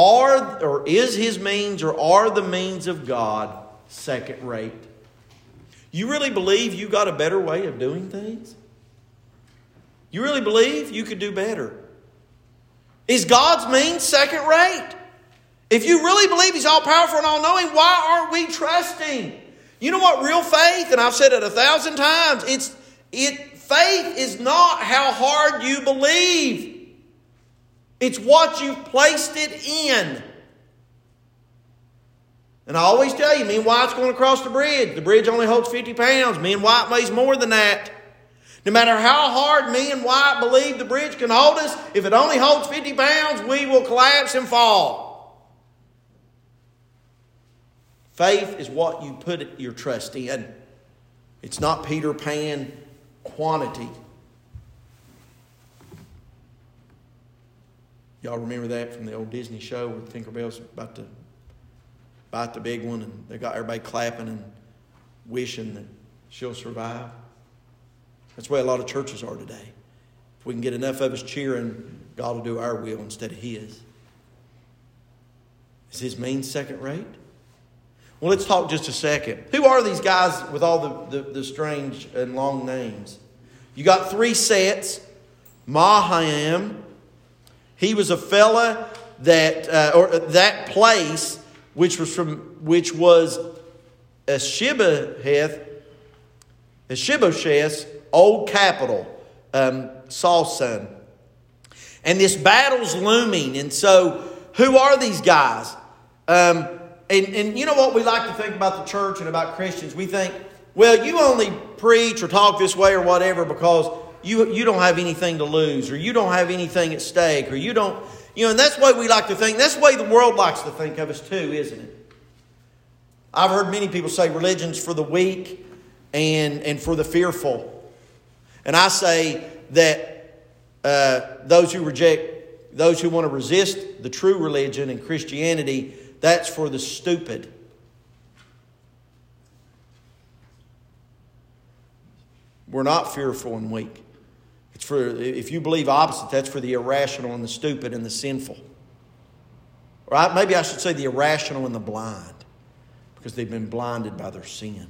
[SPEAKER 1] means or are the means of God second rate? You really believe you got a better way of doing things? You really believe you could do better? Is God's means second rate? If you really believe he's all powerful and all knowing, why aren't we trusting? You know what real faith, and I've said it 1,000 times, faith is not how hard you believe. It's what you've placed it in. And I always tell you, me and Wyatt's going across the bridge. The bridge only holds 50 pounds. Me and Wyatt weighs more than that. No matter how hard me and Wyatt believe the bridge can hold us, if it only holds 50 pounds, we will collapse and fall. Faith is what you put your trust in. It's not Peter Pan quantity. Y'all remember that from the old Disney show where Tinkerbell's about to bite the big one and they got everybody clapping and wishing that she'll survive? That's the way a lot of churches are today. If we can get enough of us cheering, God will do our will instead of his. Is his means second rate? Well, let's talk just a second. Who are these guys with all the strange and long names? You got 3 sets. Mahanaim. He was a fella that place, which was Ishbosheth's old capital, Saul's son. And this battle's looming. And so, who are these guys? And you know what we like to think about the church and about Christians? We think, well, you only preach or talk this way or whatever because you don't have anything to lose, or you don't have anything at stake, or you don't, and that's the way we like to think. That's the way the world likes to think of us too, isn't it? I've heard many people say religion's for the weak and for the fearful. And I say that those who want to resist the true religion and Christianity, that's for the stupid. We're not fearful and weak. It's for, if you believe opposite, that's for the irrational and the stupid and the sinful. Or maybe I should say the irrational and the blind, because they've been blinded by their sin.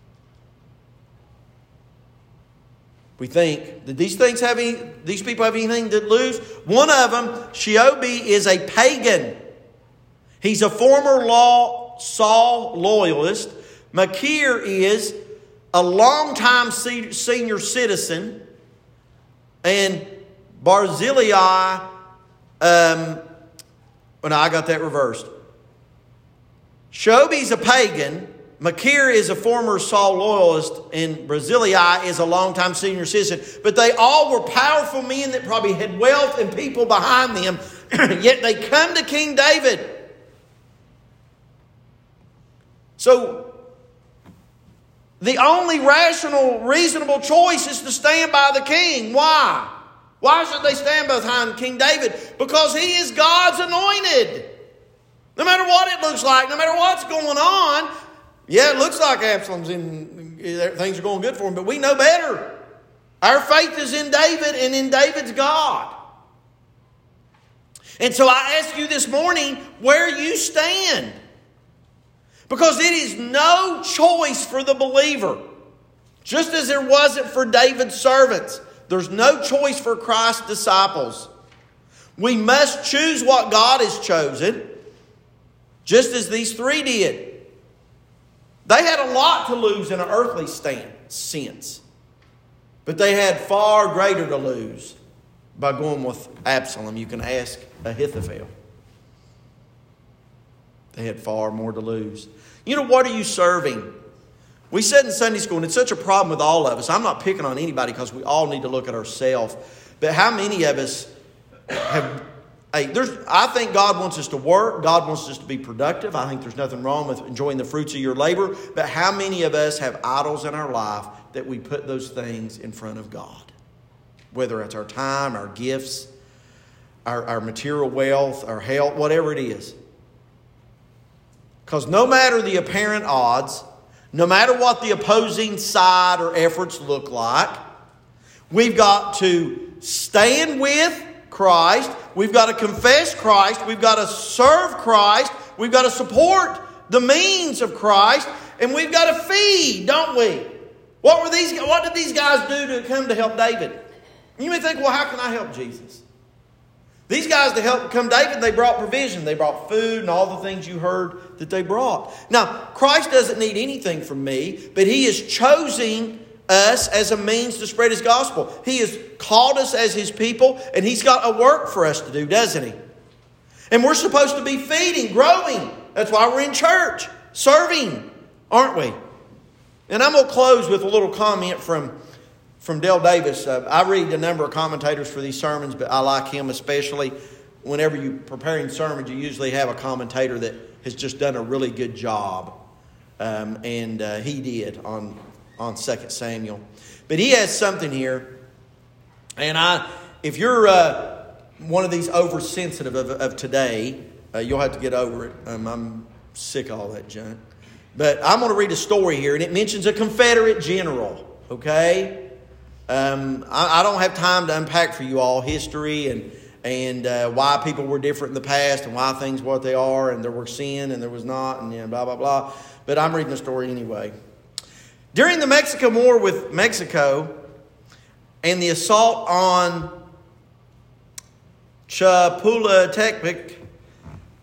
[SPEAKER 1] We think, did these people have anything to lose? One of them, Sheobi, is a pagan. He's a former Saul loyalist. Machir is a longtime senior citizen. And Barzillai, I got that reversed. Sheobi's a pagan. Machir is a former Saul loyalist, and Barzillai is a longtime senior citizen. But they all were powerful men that probably had wealth and people behind them. Yet they come to King David. So the only rational, reasonable choice is to stand by the king. Why? Why should they stand behind King David? Because he is God's anointed. No matter what it looks like, no matter what's going on. Yeah, it looks like Absalom's things are going good for him, but we know better. Our faith is in David and in David's God. And so I ask you this morning where you stand. Because it is no choice for the believer. Just as there wasn't for David's servants. There's no choice for Christ's disciples. We must choose what God has chosen. Just as these three did. They had a lot to lose in an earthly sense. But they had far greater to lose by going with Absalom. You can ask Ahithophel. They had far more to lose. What are you serving? We said in Sunday school, and it's such a problem with all of us. I'm not picking on anybody because we all need to look at ourselves. But how many of us have... I think God wants us to work. God wants us to be productive. I think there's nothing wrong with enjoying the fruits of your labor. But how many of us have idols in our life that we put those things in front of God? Whether it's our time, our gifts, our material wealth, our health, whatever it is. Because no matter the apparent odds, no matter what the opposing side or efforts look like, we've got to stand with Christ. We've got to confess Christ. We've got to serve Christ. We've got to support the means of Christ. And we've got to feed, don't we? What did these guys do to come to help David? You may think, well, how can I help Jesus? These guys, to help come David, they brought provision. They brought food and all the things you heard that they brought. Now, Christ doesn't need anything from me, but He is choosing us as a means to spread His gospel. He has called us as His people, and He's got a work for us to do, doesn't He? And we're supposed to be feeding, growing. That's why we're in church, serving, aren't we? And I'm going to close with a little comment from Dale Davis. I read a number of commentators for these sermons, but I like him especially. Whenever you're preparing sermons, you usually have a commentator that has just done a really good job. And he did on 2 Samuel. But he has something here. And if you're one of these oversensitive of today, you'll have to get over it. I'm sick of all that junk. But I'm going to read a story here, and it mentions a Confederate general. Okay? I don't have time to unpack for you all history and why people were different in the past and why things were what they are, and there were sin and there was not, and blah, blah, blah. But I'm reading the story anyway. During the Mexican War with Mexico and the assault on Chapultepec,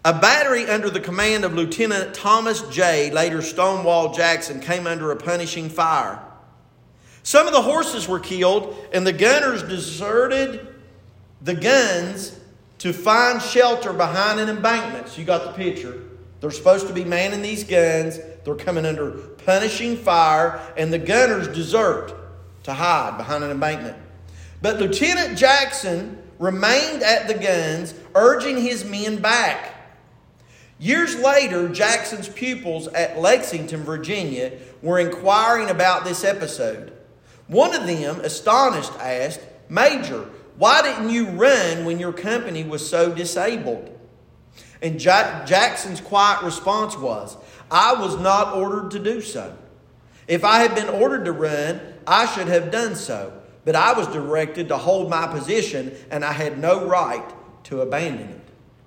[SPEAKER 1] A battery under the command of Lieutenant Thomas J., later Stonewall Jackson, came under a punishing fire. Some of the horses were killed, and the gunners deserted the guns to find shelter behind an embankment. So you got the picture. They're supposed to be manning these guns. They're coming under punishing fire, and the gunners desert to hide behind an embankment. But Lieutenant Jackson remained at the guns, urging his men back. Years later, Jackson's pupils at Lexington, Virginia, were inquiring about this episode. One of them, astonished, asked, "Major, why didn't you run when your company was so disabled?" And Jackson's quiet response was, "I was not ordered to do so. If I had been ordered to run, I should have done so. But I was directed to hold my position, and I had no right to abandon it."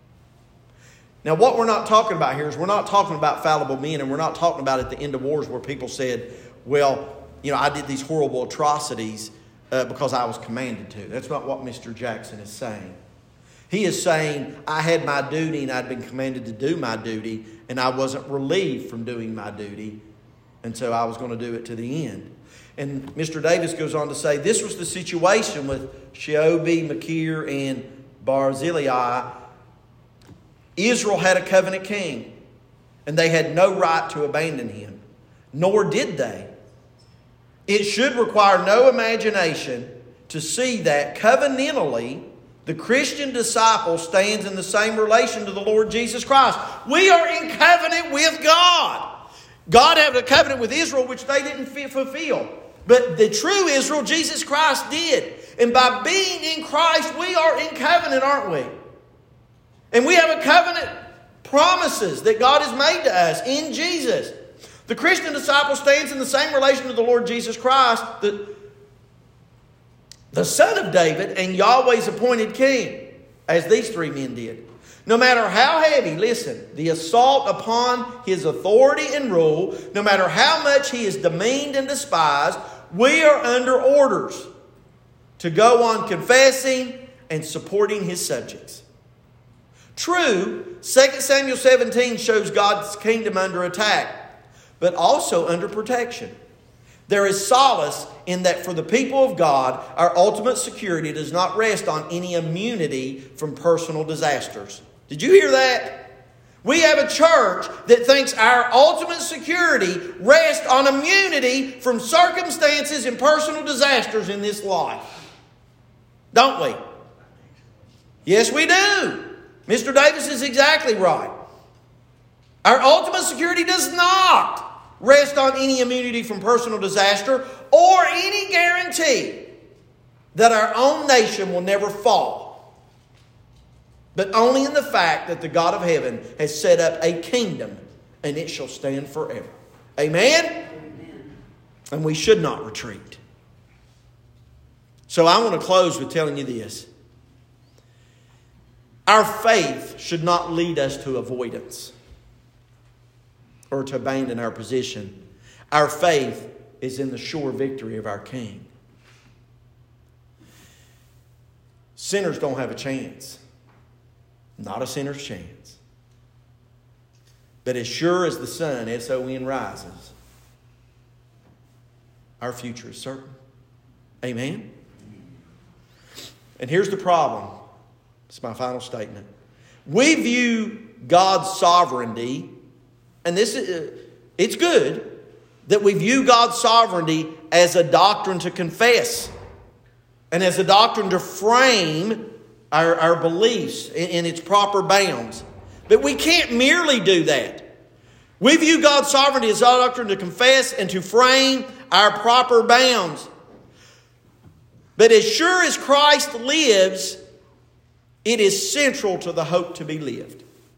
[SPEAKER 1] Now, what we're not talking about here is we're not talking about fallible men, and we're not talking about at the end of wars where people said, well, I did these horrible atrocities because I was commanded to. That's not what Mr. Jackson is saying. He is saying, I had my duty and I'd been commanded to do my duty, and I wasn't relieved from doing my duty, and so I was going to do it to the end. And Mr. Davis goes on to say, this was the situation with Sheobi, Machir, and Barzillai. Israel had a covenant king, and they had no right to abandon him, nor did they. It should require no imagination to see that covenantally the Christian disciple stands in the same relation to the Lord Jesus Christ. We are in covenant with God. God had a covenant with Israel which they didn't fulfill. But the true Israel, Jesus Christ, did. And by being in Christ, we are in covenant, aren't we? And we have a covenant promises that God has made to us in Jesus. The Christian disciple stands in the same relation to the Lord Jesus Christ, the Son of David and Yahweh's appointed king, as these three men did. No matter how heavy, listen, the assault upon his authority and rule, no matter how much he is demeaned and despised, we are under orders to go on confessing and supporting his subjects. True, 2 Samuel 17 shows God's kingdom under attack, but also under protection. There is solace in that for the people of God, our ultimate security does not rest on any immunity from personal disasters. Did you hear that? We have a church that thinks our ultimate security rests on immunity from circumstances and personal disasters in this life. Don't we? Yes, we do. Mr. Davis is exactly right. Our ultimate security does not rest on any immunity from personal disaster or any guarantee that our own nation will never fall, but only in the fact that the God of heaven has set up a kingdom and it shall stand forever. Amen? Amen. And we should not retreat. So I want to close with telling you this. Our faith should not lead us to avoidance or to abandon our position. Our faith is in the sure victory of our King. Sinners don't have a chance. Not a sinner's chance. But as sure as the sun, S-O-N, rises, our future is certain. Amen? And here's the problem. It's my final statement. We view God's sovereignty, and it's good that we view God's sovereignty as a doctrine to confess and as a doctrine to frame our beliefs in its proper bounds. But we can't merely do that. We view God's sovereignty as a doctrine to confess and to frame our proper bounds. But as sure as Christ lives, it is central to the hope to be lived.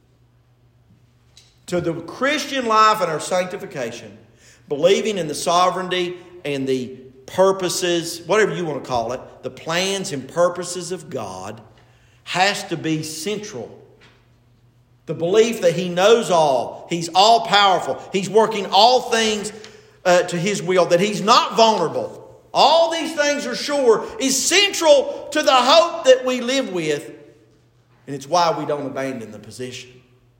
[SPEAKER 1] To the Christian life and our sanctification, believing in the sovereignty and the purposes, whatever you want to call it, the plans and purposes of God has to be central. The belief that He knows all, He's all powerful, He's working all things to His will, that He's not vulnerable. All these things are sure is central to the hope that we live with. And it's why we don't abandon the position.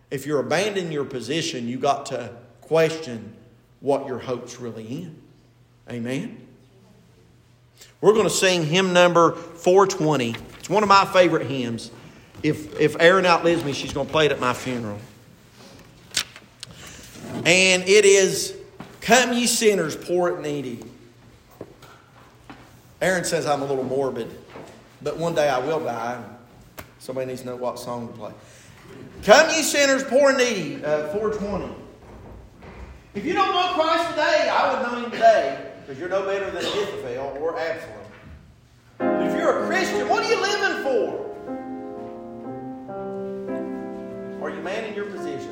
[SPEAKER 1] If you're abandoning your position, you got to question what your hope's really in. Amen? We're going to sing hymn number 420. It's one of my favorite hymns. If Erin outlives me, she's going to play it at my funeral. And it is, "Come ye sinners, poor and needy." Erin says I'm a little morbid, but one day I will die. Somebody needs to know what song to play. "Come ye sinners, poor and needy," 420. If you don't know Christ today, I would know him today, because you're no better than Ahithophel or Absalom. But if you're a Christian, what are you living for? Are you manning your position?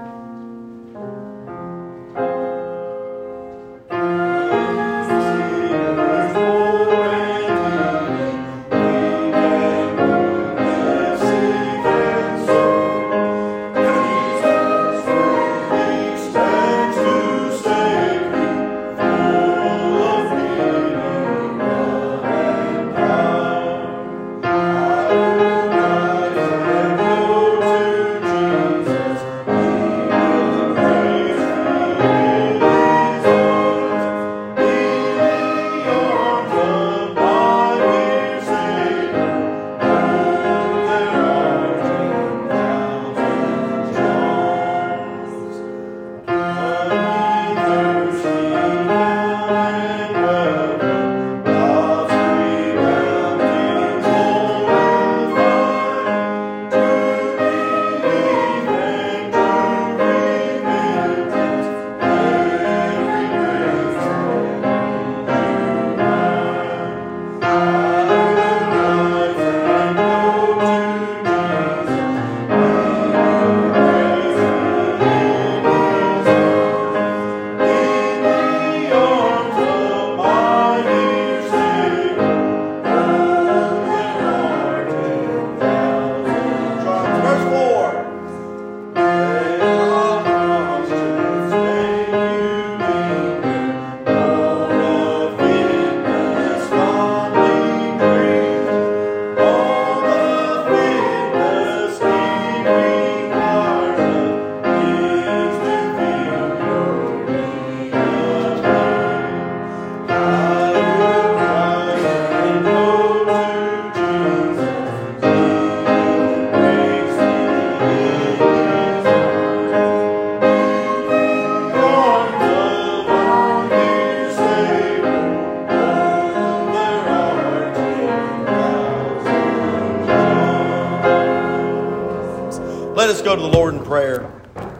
[SPEAKER 1] Let us go to the Lord in prayer.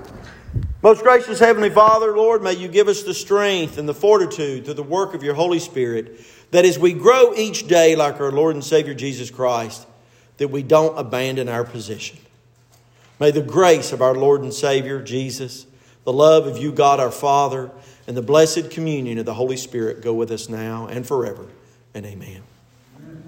[SPEAKER 1] Most gracious Heavenly Father, Lord, may you give us the strength and the fortitude through the work of your Holy Spirit, that as we grow each day like our Lord and Savior Jesus Christ, that we don't abandon our position. May the grace of our Lord and Savior Jesus, the love of you, God our Father, and the blessed communion of the Holy Spirit go with us now and forever. And amen.